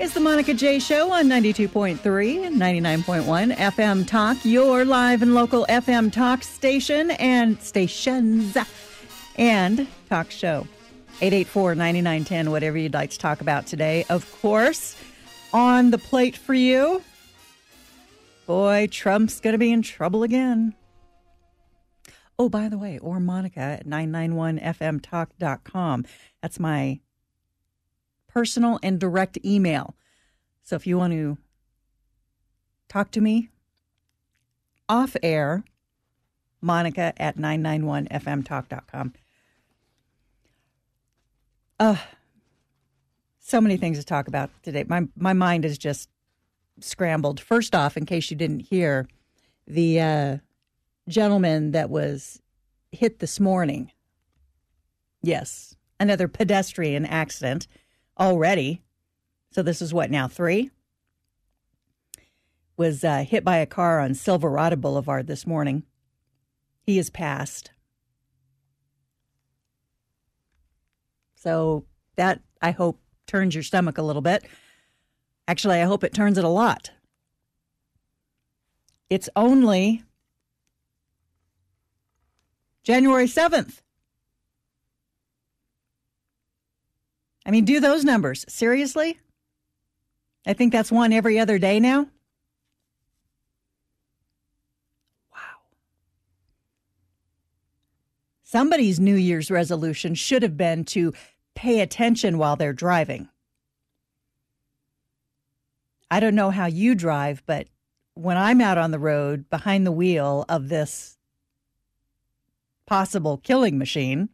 It's the Monica J. Show on 92.3 and 99.1 FM Talk, your live and local FM talk station and stations and talk show. 884-9910, whatever you'd like to talk about today. Of course, on the plate for you, boy, Trump's going to be in trouble again. Oh, by the way, or Monica at 991fmtalk.com. That's my personal and direct email. So if you want to talk to me off air, Monica at 991fmtalk.com. So many things to talk about today. My mind is just scrambled. First off, in case you didn't hear, the gentleman that was hit this morning. Yes, another pedestrian accident already. So this is what now, 3? Was hit by a car on Silverado Boulevard this morning. He is passed. So that, I hope, turns your stomach a little bit. Actually, I hope it turns it a lot. It's only January 7th. I mean, do those numbers. Seriously? I think that's one every other day now. Wow. Somebody's New Year's resolution should have been to pay attention while they're driving. I don't know how you drive, but when I'm out on the road behind the wheel of this possible killing machine,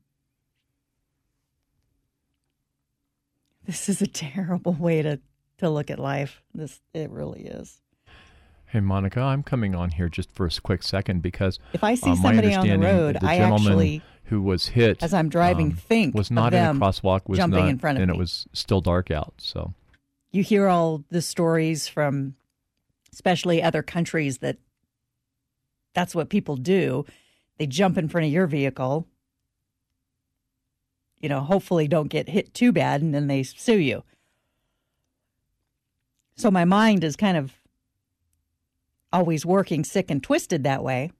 this is a terrible way to look at life. It really is. Hey, Monica, I'm coming on here just for a quick second because if I see somebody on the road, I actually, who was hit as I'm driving, think was not in a crosswalk, was jumping not, in front of me. And it was still dark out. So you hear all the stories from, especially other countries, that's what people do. They jump in front of your vehicle. You know, hopefully don't get hit too bad, and then they sue you. So my mind is kind of always working sick and twisted that way.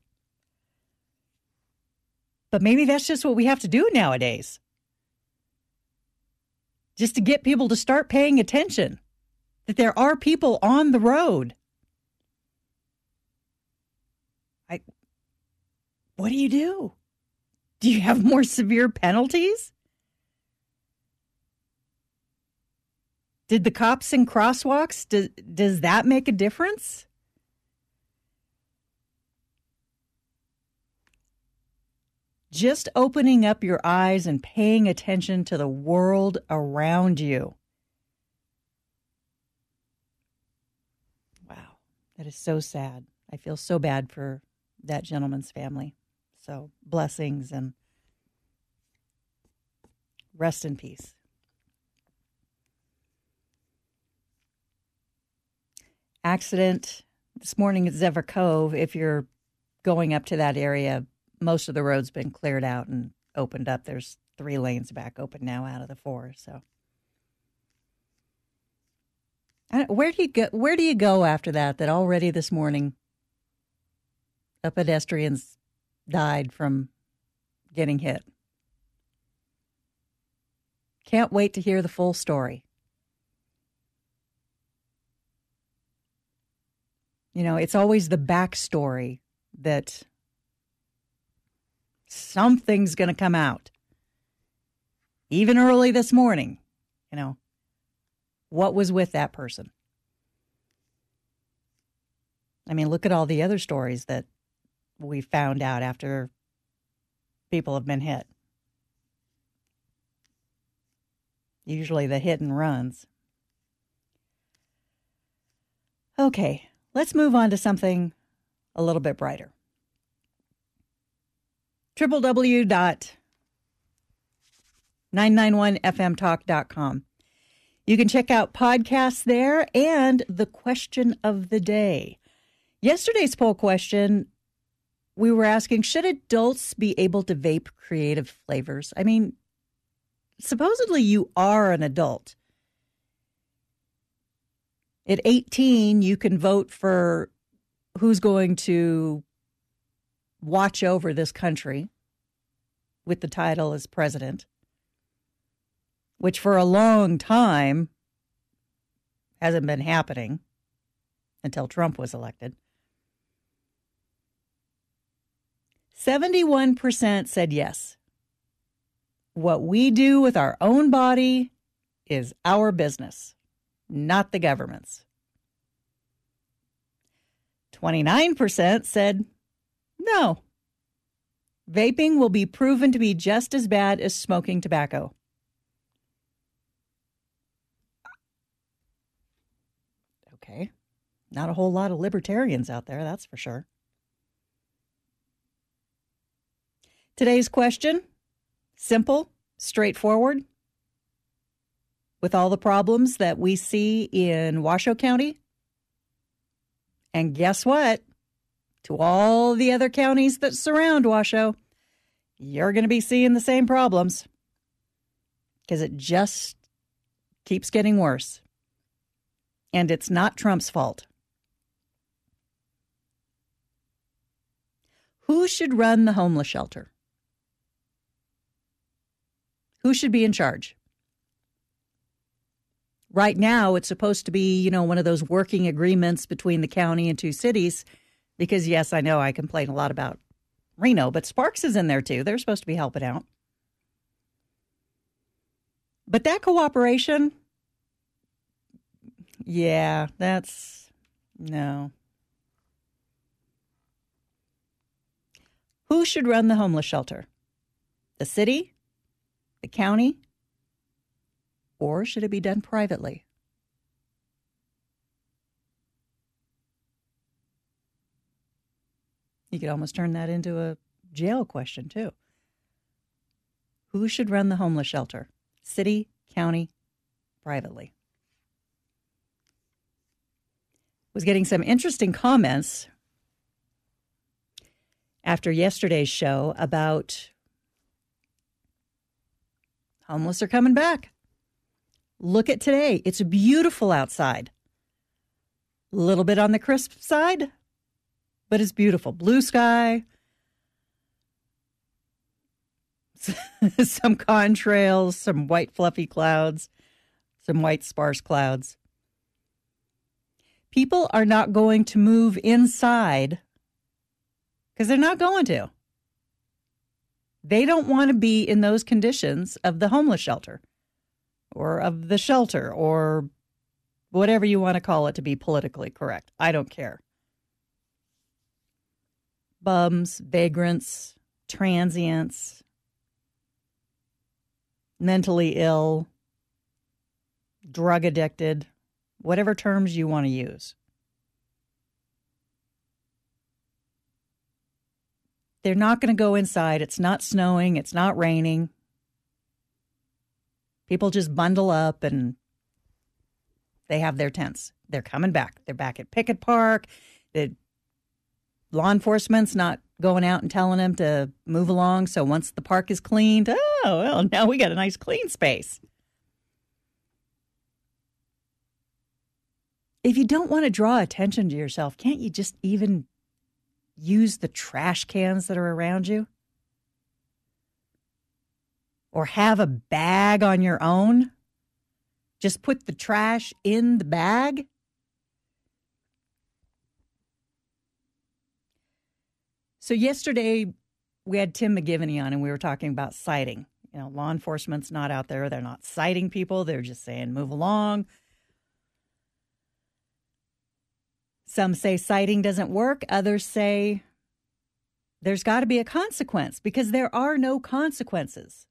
But maybe that's just what we have to do nowadays. Just to get people to start paying attention that there are people on the road. What do you do? Do you have more severe penalties? Did the cops in crosswalks, does that make a difference? Just opening up your eyes and paying attention to the world around you. Wow, that is so sad. I feel so bad for that gentleman's family. So blessings and rest in peace. Accident this morning at Zephyr Cove. If you're going up to that area, most of the road's been cleared out and opened up. There's 3 lanes back open now out of the 4. So, where do you go after that? That already this morning, a pedestrian's died from getting hit. Can't wait to hear the full story. You know, it's always the backstory that something's going to come out. Even early this morning, you know, what was with that person? I mean, look at all the other stories that we found out after people have been hit. Usually the hit and runs. Okay, let's move on to something a little bit brighter. www.991fmtalk.com. You can check out podcasts there and the question of the day. Yesterday's poll question, we were asking, should adults be able to vape creative flavors? I mean, supposedly you are an adult. At 18, you can vote for who's going to watch over this country with the title as president, which for a long time hasn't been happening until Trump was elected. 71% said yes. What we do with our own body is our business, not the government's. 29% said no. Vaping will be proven to be just as bad as smoking tobacco. Okay. Not a whole lot of libertarians out there, that's for sure. Today's question, simple, straightforward. With all the problems that we see in Washoe County, and guess what? To all the other counties that surround Washoe, you're going to be seeing the same problems because it just keeps getting worse. And it's not Trump's fault. Who should run the homeless shelter? Who should be in charge? Right now, it's supposed to be, one of those working agreements between the county and two cities. Because, yes, I know I complain a lot about Reno, but Sparks is in there, too. They're supposed to be helping out. But that cooperation, yeah, no. Who should run the homeless shelter? The city? The county? Or should it be done privately? You could almost turn that into a jail question, too. Who should run the homeless shelter? City, county, privately? Was getting some interesting comments after yesterday's show about homeless are coming back. Look at today. It's beautiful outside. A little bit on the crisp side, but it's beautiful. Blue sky, some contrails, some white fluffy clouds, some white sparse clouds. People are not going to move inside because they're not going to. They don't want to be in those conditions of the homeless shelter or of the shelter or whatever you want to call it to be politically correct. I don't care. Bums, vagrants, transients, mentally ill, drug addicted, whatever terms you want to use. They're not going to go inside. It's not snowing. It's not raining. People just bundle up and they have their tents. They're coming back. They're back at Pickett Park. The law enforcement's not going out and telling them to move along. So once the park is cleaned, now we got a nice clean space. If you don't want to draw attention to yourself, can't you just even use the trash cans that are around you? Or have a bag on your own? Just put the trash in the bag? So yesterday we had Tim McGivney on and we were talking about citing. Law enforcement's not out there. They're not citing people. They're just saying, move along. Some say citing doesn't work. Others say there's got to be a consequence because there are no consequences.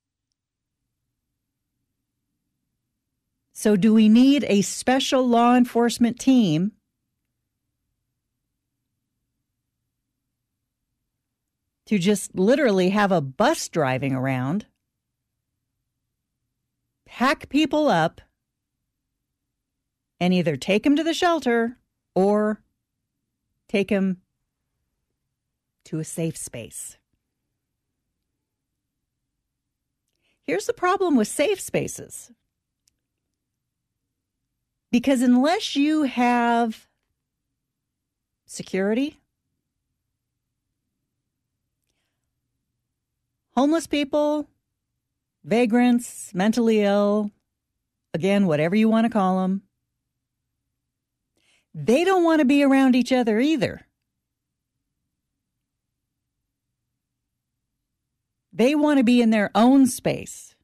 So do we need a special law enforcement team to just literally have a bus driving around, pack people up, and either take them to the shelter or take them to a safe space? Here's the problem with safe spaces. Because unless you have security, homeless people, vagrants, mentally ill, again, whatever you want to call them, they don't want to be around each other either. They want to be in their own space.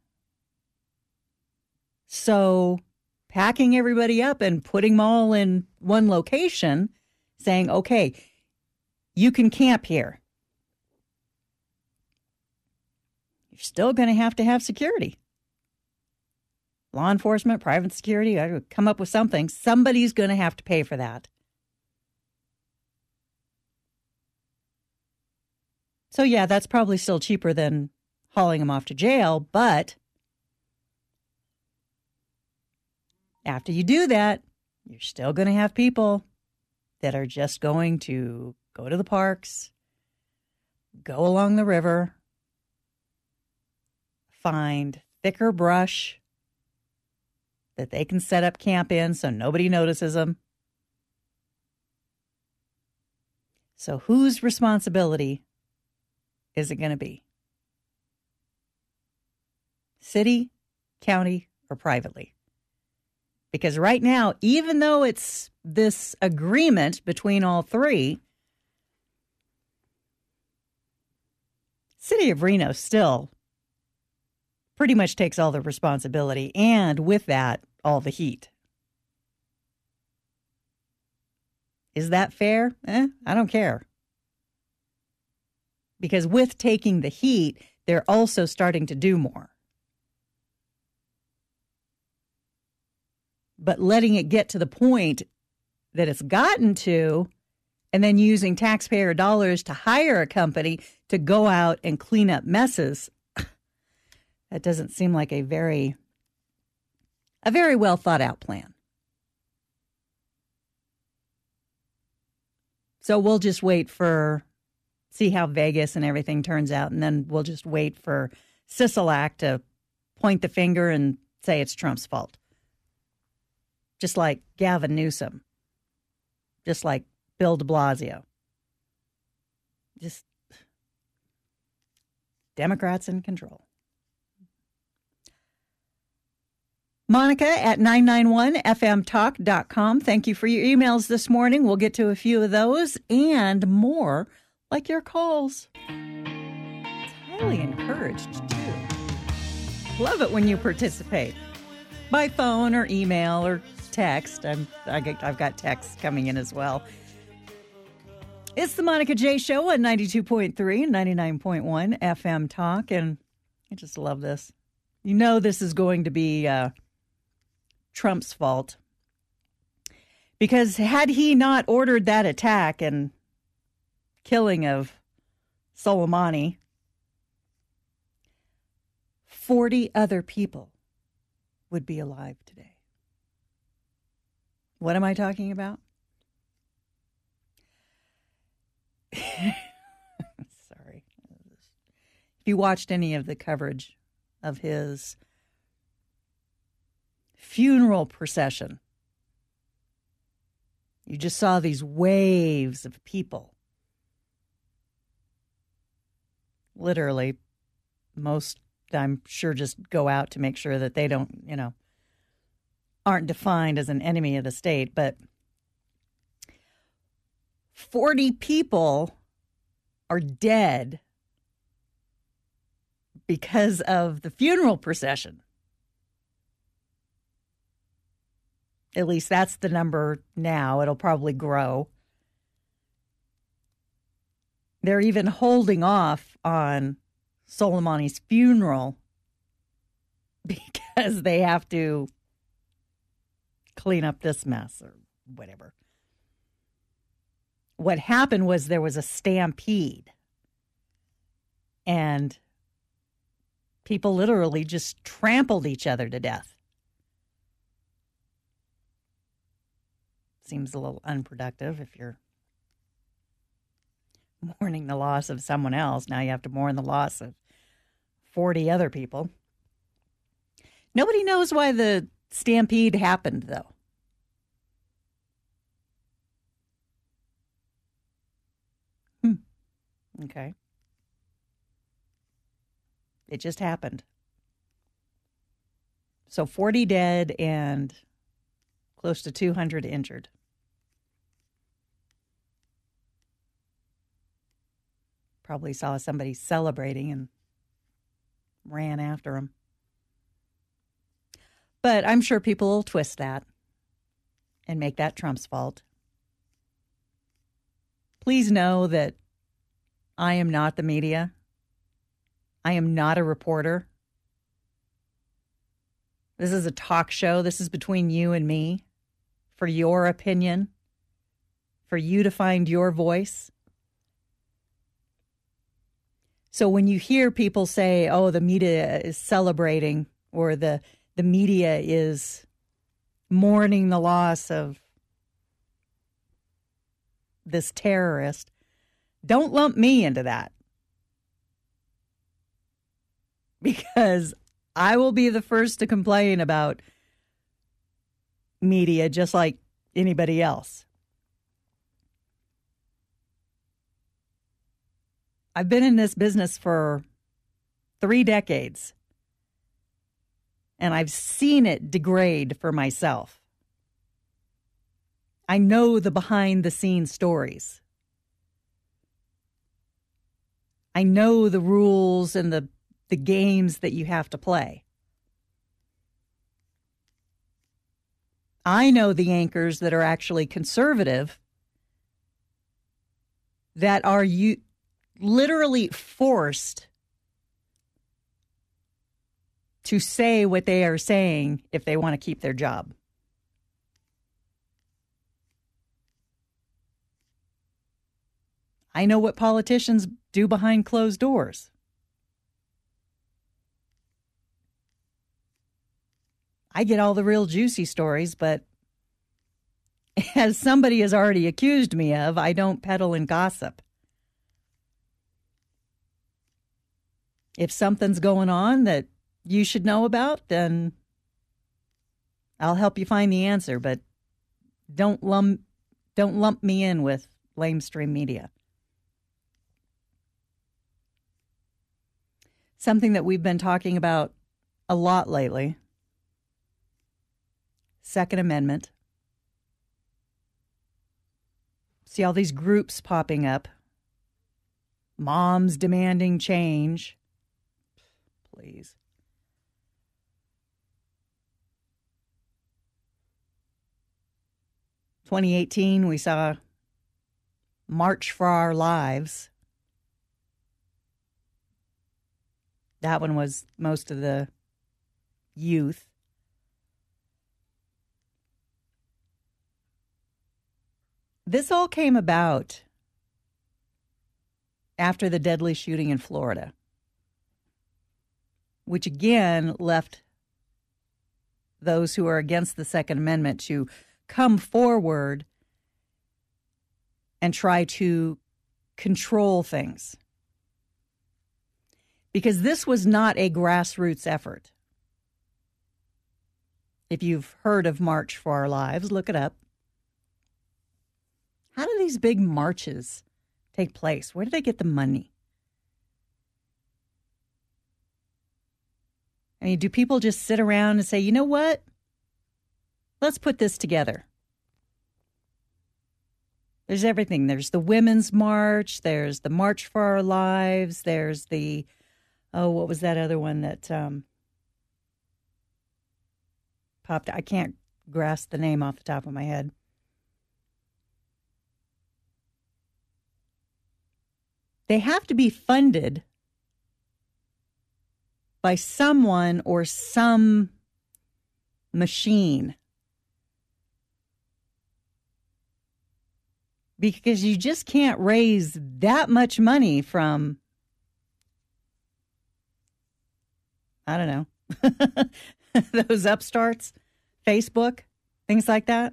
So packing everybody up and putting them all in one location, saying, okay, you can camp here. You're still going to have security. Law enforcement, private security, I would come up with something. Somebody's going to have to pay for that. So, yeah, that's probably still cheaper than hauling them off to jail. But after you do that, you're still going to have people that are just going to go to the parks, go along the river, find thicker brush that they can set up camp in so nobody notices them. So whose responsibility is it going to be? City, county, or privately? Because right now, even though it's this agreement between all three, City of Reno still pretty much takes all the responsibility, and with that, all the heat. Is that fair? I don't care. Because with taking the heat, they're also starting to do more. But letting it get to the point that it's gotten to, and then using taxpayer dollars to hire a company to go out and clean up messes, that doesn't seem like a very well thought out plan. So we'll just see how Vegas and everything turns out, and then we'll just wait for Sisolak to point the finger and say it's Trump's fault. Just like Gavin Newsom. Just like Bill de Blasio. Just Democrats in control. Monica at 991fmtalk.com. Thank you for your emails this morning. We'll get to a few of those and more, like your calls. It's highly encouraged, too. Love it when you participate by phone or email or text. I've got texts coming in as well. It's the Monica J. Show on 92.3 and 99.1 FM Talk, and I just love this. You know this is going to be Trump's fault. Because had he not ordered that attack and killing of Soleimani, 40 other people would be alive today. What am I talking about? Sorry. If you watched any of the coverage of his funeral procession, you just saw these waves of people. Literally, most, I'm sure, just go out to make sure that they don't, aren't defined as an enemy of the state. But 40 people are dead because of the funeral procession. At least that's the number now. It'll probably grow. They're even holding off on Soleimani's funeral because they have to clean up this mess or whatever. What happened was there was a stampede, and people literally just trampled each other to death. Seems a little unproductive if you're mourning the loss of someone else. Now you have to mourn the loss of 40 other people. Nobody knows why the stampede happened, though. Okay. It just happened. So 40 dead and close to 200 injured. Probably saw somebody celebrating and ran after him. But I'm sure people will twist that and make that Trump's fault. Please know that I am not the media. I am not a reporter. This is a talk show. This is between you and me, for your opinion, for you to find your voice. So when you hear people say, oh, the media is celebrating, or the media is mourning the loss of this terrorist, don't lump me into that. Because I will be the first to complain about media just like anybody else. I've been in this business for 3 decades, and I've seen it degrade for myself. I know the behind-the-scenes stories. I know the rules and the games that you have to play. I know the anchors that are actually conservative that are literally forced to say what they are saying if they want to keep their job. I know what politicians do behind closed doors. I get all the real juicy stories, but as somebody has already accused me of, I don't peddle in gossip. If something's going on that you should know about, then I'll help you find the answer, but don't lump me in with lamestream media. Something that we've been talking about a lot lately, Second Amendment. See all these groups popping up. Moms demanding change. Please. In 2018, we saw March for Our Lives. That one was most of the youth. This all came about after the deadly shooting in Florida, which again left those who are against the Second Amendment to come forward and try to control things. Because this was not a grassroots effort. If you've heard of March for Our Lives, look it up. How do these big marches take place? Where do they get the money? I mean, do people just sit around and say, you know what? Let's put this together. There's everything. There's the Women's March. There's the March for Our Lives. There's the, what was that other one that popped? I can't grasp the name off the top of my head. They have to be funded by someone or some machine. Because you just can't raise that much money from, I don't know, those upstarts, Facebook, things like that.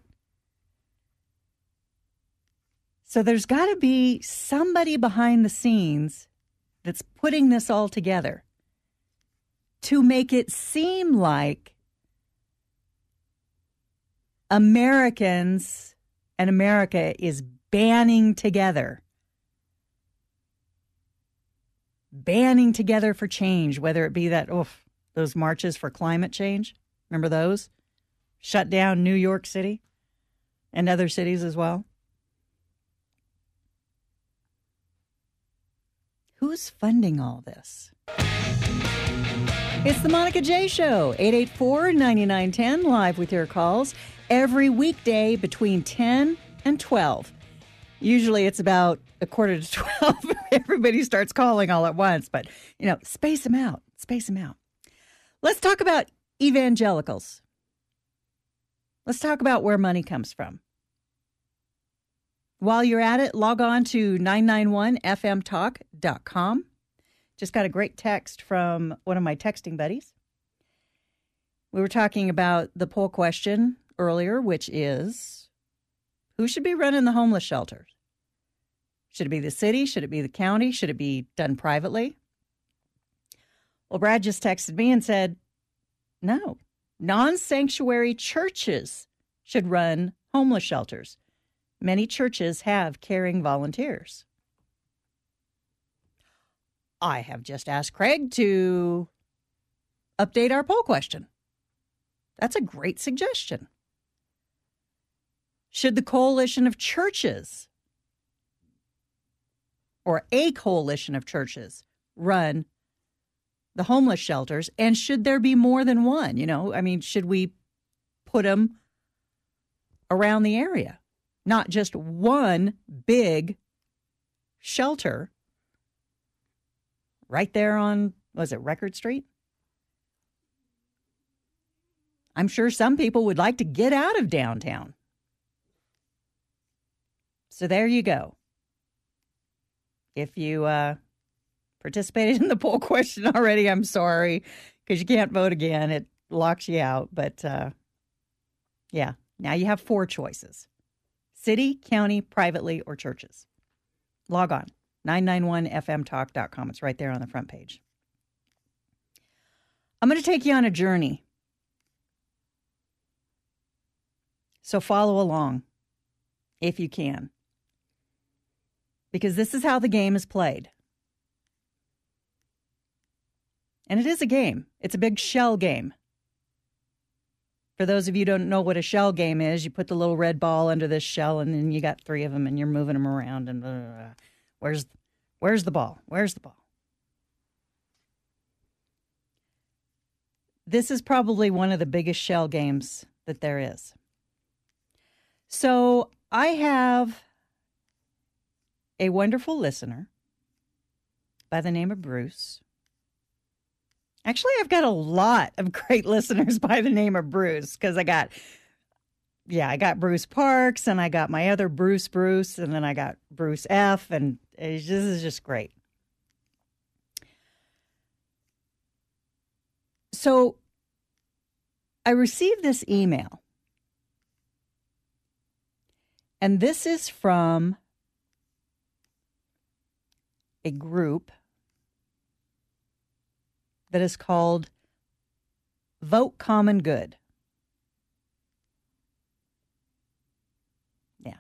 So there's got to be somebody behind the scenes that's putting this all together to make it seem like Americans and America is banding together banding together for change, whether it be those marches for climate change. Remember those? Shut down New York City and other cities as well. Who's funding all this? It's the Monica J. Show, 884-9910, live with your calls every weekday between 10 and 12. Usually it's about 11:45. Everybody starts calling all at once, but, space them out. Space them out. Let's talk about evangelicals. Let's talk about where money comes from. While you're at it, log on to 991fmtalk.com. Just got a great text from one of my texting buddies. We were talking about the poll question earlier, which is, who should be running the homeless shelters? Should it be the city? Should it be the county? Should it be done privately? Well, Brad just texted me and said, no, non-sanctuary churches should run homeless shelters. Many churches have caring volunteers. I have just asked Craig to update our poll question. That's a great suggestion. Should the coalition of churches or a coalition of churches run the homeless shelters? And should there be more than one? Should we put them around the area? Not just one big shelter right there on, Record Street? I'm sure some people would like to get out of downtown. So there you go. If you participated in the poll question already, I'm sorry, because you can't vote again. It locks you out. But, now you have 4 choices. City, county, privately, or churches. Log on, 991fmtalk.com. It's right there on the front page. I'm going to take you on a journey. So follow along, if you can. Because this is how the game is played. And it is a game. It's a big shell game. For those of you who don't know what a shell game is, you put the little red ball under this shell, and then you got 3 of them, and you're moving them around. And where's the ball? Where's the ball? This is probably one of the biggest shell games that there is. So I have a wonderful listener by the name of Bruce. Actually, I've got a lot of great listeners by the name of Bruce, because I got Bruce Parks, and I got my other Bruce, and then I got Bruce F., and this is just great. So I received this email, and this is from a group that is called Vote Common Good. Yeah.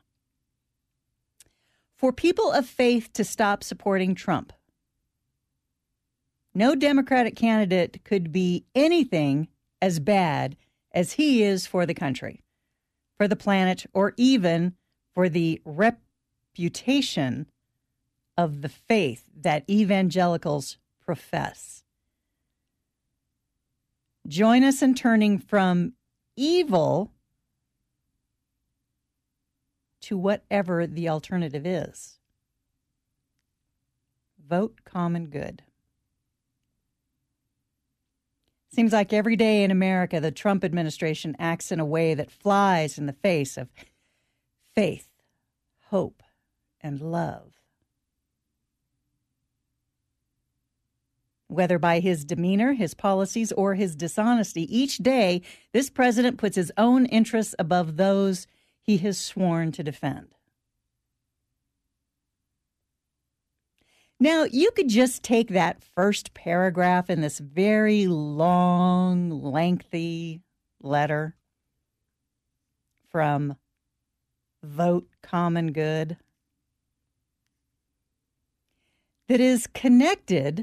For people of faith to stop supporting Trump. No Democratic candidate could be anything as bad as he is for the country, for the planet, or even for the reputation of the faith that evangelicals profess. Join us in turning from evil to whatever the alternative is. Vote common good. Seems like every day in America, the Trump administration acts in a way that flies in the face of faith, hope, and love. Whether by his demeanor, his policies, or his dishonesty, each day this president puts his own interests above those he has sworn to defend. Now, you could just take that first paragraph in this very long, lengthy letter from Vote Common Good. that is connected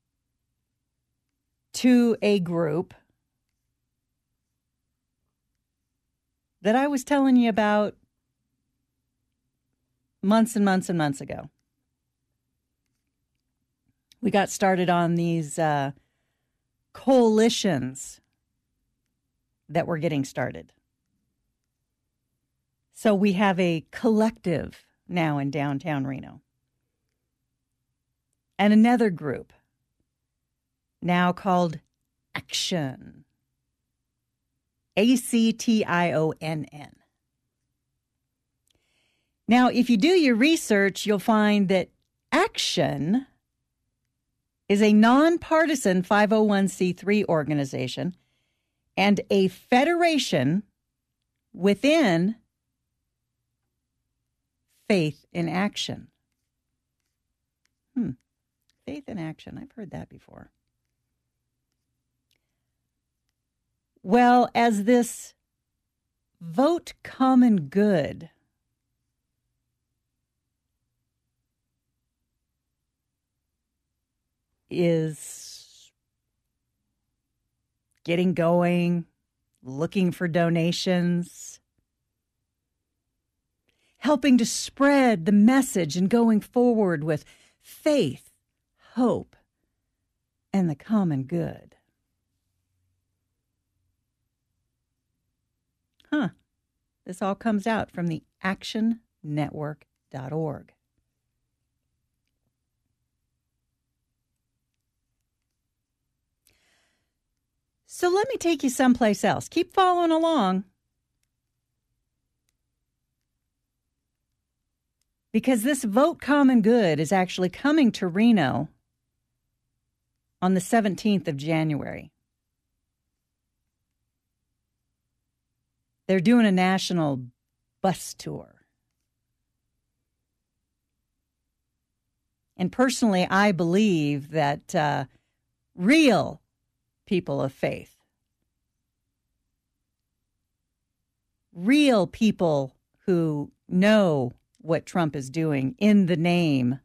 to a group that I was telling you about months and months and months ago. We got started on these coalitions that were getting started. So we have a collective now in downtown Reno. And another group now called Action. ACTIONN. Now, if you do your research, you'll find that Action is a nonpartisan 501c3 organization and a federation within Faith in Action. Faith in Action. I've heard that before. Well, as this Vote Common Good is getting going, looking for donations, helping to spread the message and going forward with faith, hope, and the common good. This all comes out from the actionnetwork.org. So let me take you someplace else. Keep following along. Because this Vote Common Good is actually coming to Reno on the 17th of January. They're doing a national bus tour. And personally, I believe that real people of faith, real people who know what Trump is doing in the name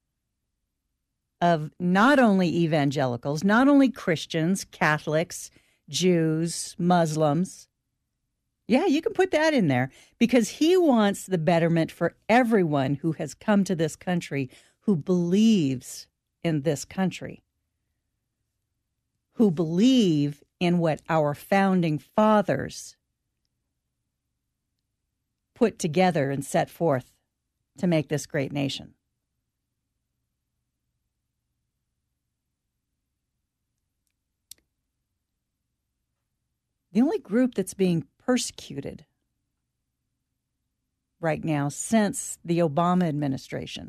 of not only evangelicals, not only Christians, Catholics, Jews, Muslims. Yeah, you can put that in there because he wants the betterment for everyone who has come to this country, who believes in this country, who believe in what our founding fathers put together and set forth to make this great nation. The only group that's being persecuted right now since the Obama administration,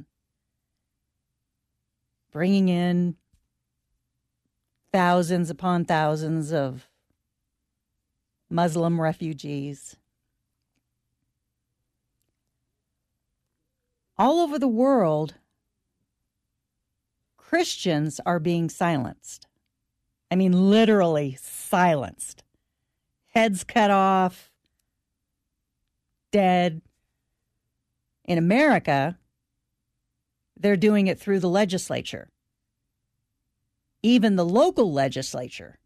bringing in thousands upon thousands of Muslim refugees. All over the world, Christians are being silenced. I mean, literally silenced. Heads cut off, dead. In America, they're doing it through the legislature. Even the local legislature.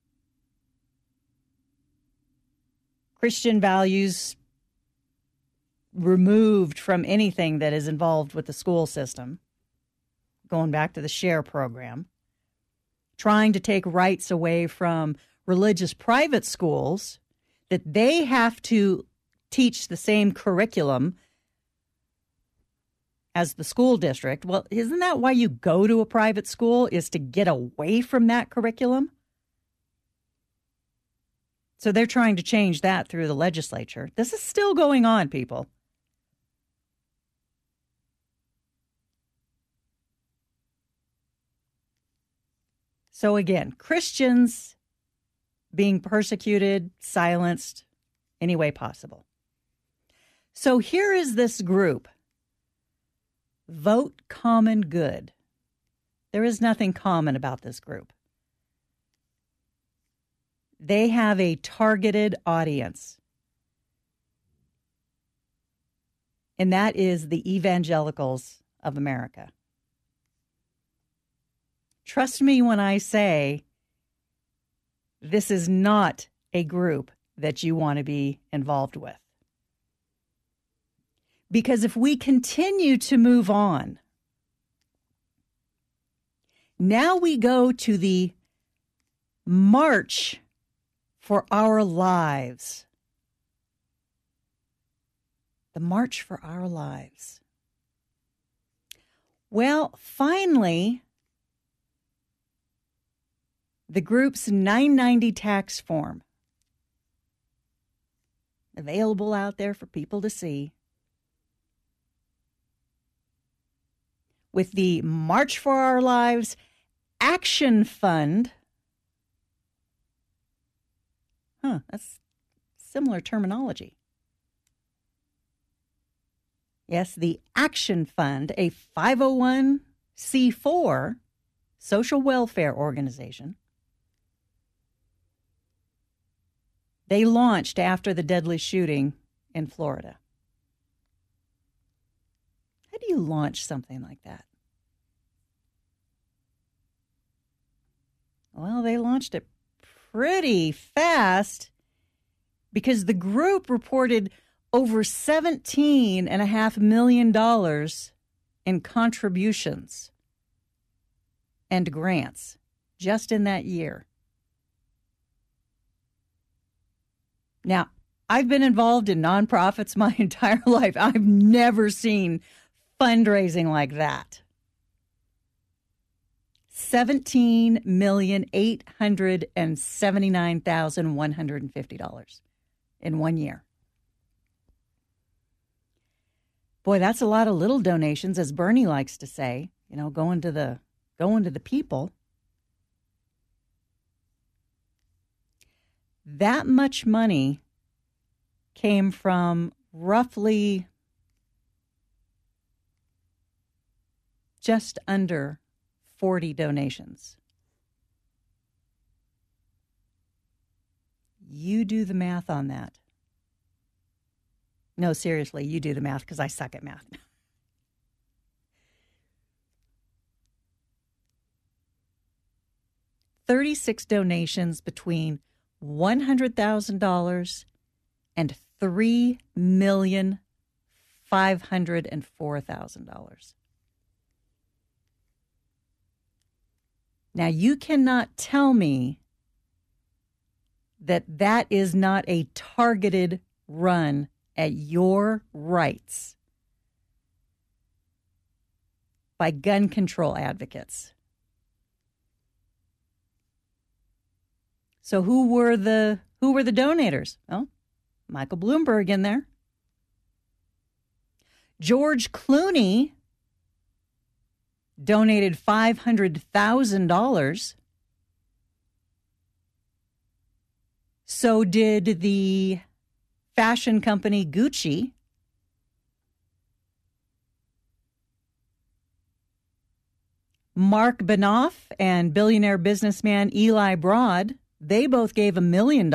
Christian values removed from anything that is involved with the school system, going back to the SHARE program, trying to take rights away from religious private schools, that they have to teach the same curriculum as the school district. Well, isn't that why you go to a private school, is to get away from that curriculum? So they're trying to change that through the legislature. This is still going on, people. So again, Christians being persecuted, silenced, any way possible. So here is this group, Vote Common Good. There is nothing common about this group. They have a targeted audience, and that is the evangelicals of America. Trust me when I say this is not a group that you want to be involved with. Because if we continue to move on, now we go to the March for Our Lives. The March for Our Lives. Well, finally, the group's 990 tax form, available out there for people to see, with the March for Our Lives Action Fund. That's similar terminology. Yes, the Action Fund, a 501c4 social welfare organization. They launched after the deadly shooting in Florida. How do you launch something like that? Well, they launched it pretty fast because the group reported over $17.5 million in contributions and grants just in that year. Now, I've been involved in nonprofits my entire life. I've never seen fundraising like that. $17,879,150 in 1 year. Boy, that's a lot of little donations, as Bernie likes to say, going to the people. That much money came from roughly just under 40 donations. You do the math on that. No, seriously, you do the math because I suck at math. 36 donations between $100,000 and $3,504,000. Now, you cannot tell me that that is not a targeted run at your rights by gun control advocates. So who were the donators? Well, Michael Bloomberg in there. George Clooney donated $500,000. So did the fashion company Gucci. Mark Banoff and billionaire businessman Eli Broad, they both gave $1 million.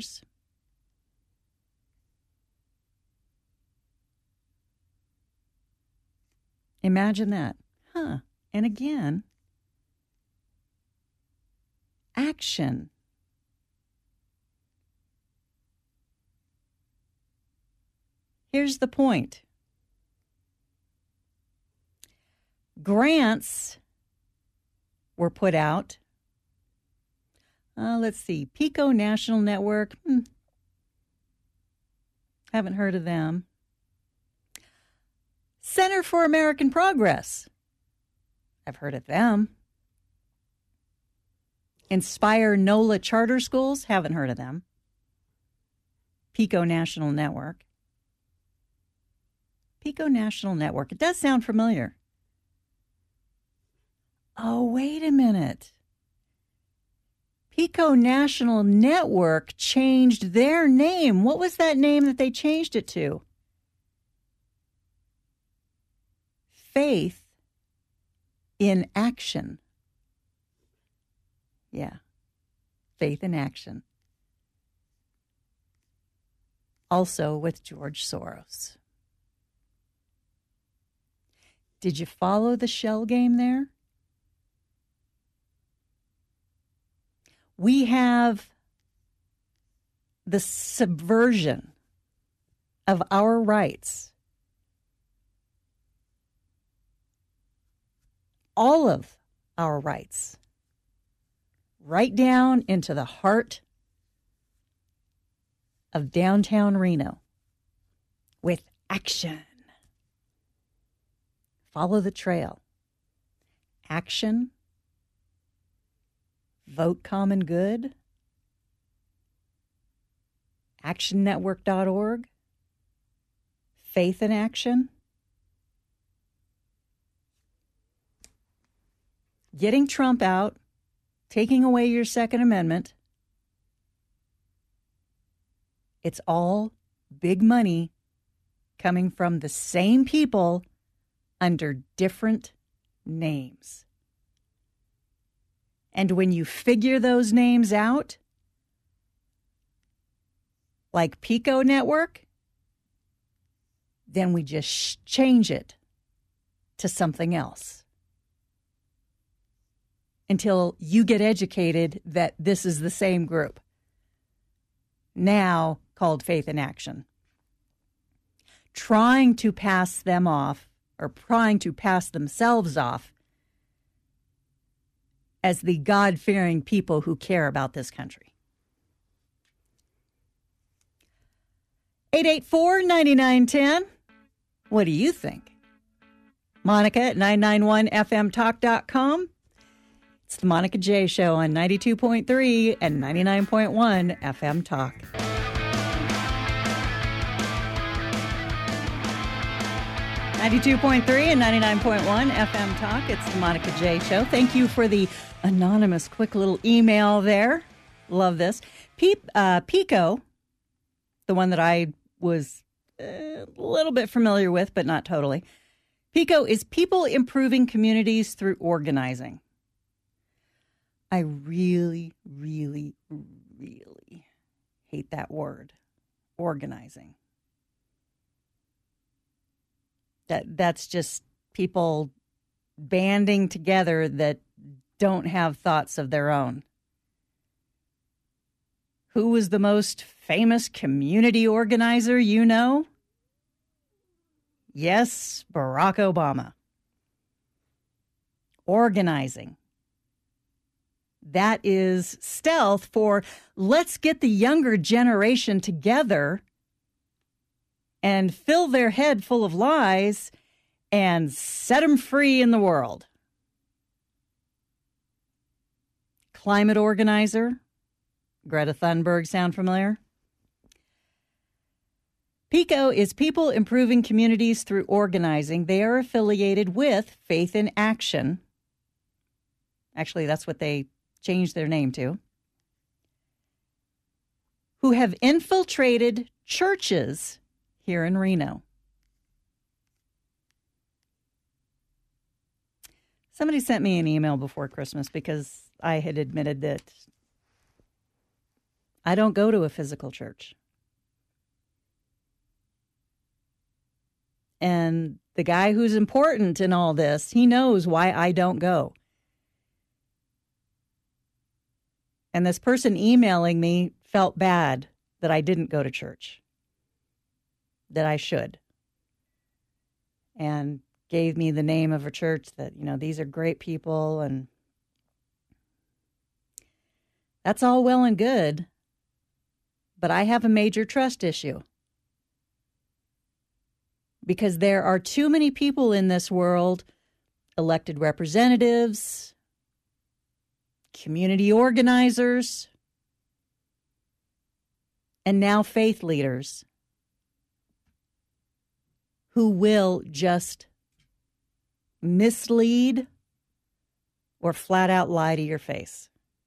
Imagine that. And again, action. Here's the point. Grants were put out. Let's see. Pico National Network. Haven't heard of them. Center for American Progress. I've heard of them. Inspire NOLA Charter Schools. Haven't heard of them. Pico National Network. Pico National Network. It does sound familiar. Oh, wait a minute. Pico National Network changed their name. What was that name that they changed it to? Faith in Action. Yeah. Faith in Action. Also with George Soros. Did you follow the shell game there? We have the subversion of our rights. All of our rights. Right down into the heart of downtown Reno with action. Follow the trail. Action. Vote common good. ActionNetwork.org. Faith in Action. Getting Trump out. Taking away your Second Amendment. It's all big money coming from the same people under different names. And when you figure those names out, like Pico Network, then we just change it to something else until you get educated that this is the same group, now called Faith in Action. Trying to pass them off, or trying to pass themselves off, as the God-fearing people who care about this country. 884-9910. What do you think? Monica at 991fmtalk.com. It's the Monica J. Show on 92.3 and 99.1 FM Talk. .3 and 99.1 FM Talk. It's the Monica J. Show. Thank you for the anonymous quick little email there. Love this. Pico, the one that I was a little bit familiar with, but not totally. Pico is People Improving Communities Through Organizing. I really, really, really hate that word, organizing. That's just people banding together that don't have thoughts of their own. Who was the most famous community organizer you know? Yes, Barack Obama. Organizing. That is stealth for let's get the younger generation together and fill their head full of lies and set them free in the world. Climate organizer, Greta Thunberg, sound familiar? PICO is People Improving Communities Through Organizing. They are affiliated with Faith in Action. Actually, that's what they changed their name to. Who have infiltrated churches here in Reno. Somebody sent me an email before Christmas because I had admitted that I don't go to a physical church. And the guy who's important in all this, he knows why I don't go. And this person emailing me felt bad that I didn't go to church, that I should, and gave me the name of a church that, you know, these are great people, and that's all well and good, but I have a major trust issue. Because there are too many people in this world, elected representatives, community organizers, and now faith leaders who will just mislead or flat out lie to your face.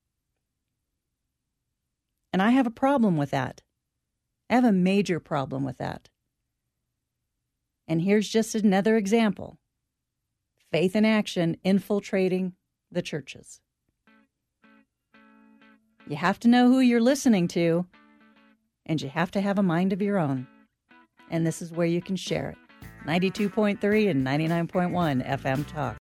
And I have a problem with that. I have a major problem with that. And here's just another example. Faith in Action infiltrating the churches. You have to know who you're listening to, and you have to have a mind of your own. And this is where you can share it. 92.3 and 99.1 FM Talk.